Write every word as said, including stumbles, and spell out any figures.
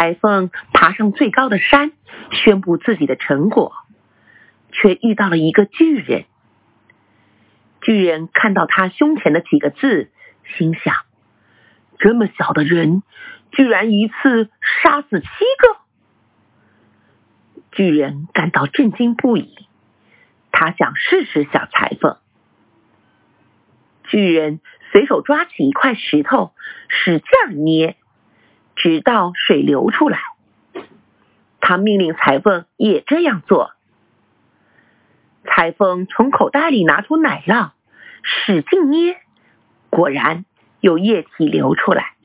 裁缝爬上最高的山，宣布自己的成果，却遇到了一个巨人。巨人看到他胸前的几个字，心想，这么小的人，居然一次杀死七个。巨人感到震惊不已，他想试试小裁缝。巨人随手抓起一块石头，使劲儿捏，直到水流出来。他命令裁缝也这样做。裁缝从口袋里拿出奶酪，使劲捏，果然有液体流出来。